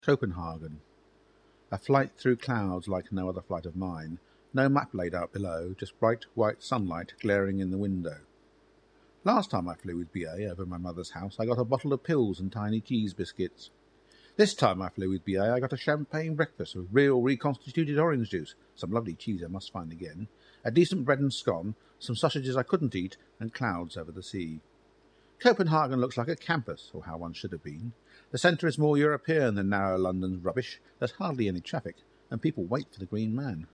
Copenhagen. A flight through clouds like no other flight of mine. No map laid out below, just bright white sunlight glaring in the window. Last time I flew with BA over my mother's house, I got a bottle of pills and tiny cheese biscuits. This time I flew with BA, I got a champagne breakfast with real reconstituted orange juice, some lovely cheese I must find again, a decent bread and scone, some sausages I couldn't eat, and clouds over the sea. Copenhagen looks like a campus, or how one should have been. The centre is more European than narrow London's rubbish. There's hardly any traffic, and people wait for the Green Man.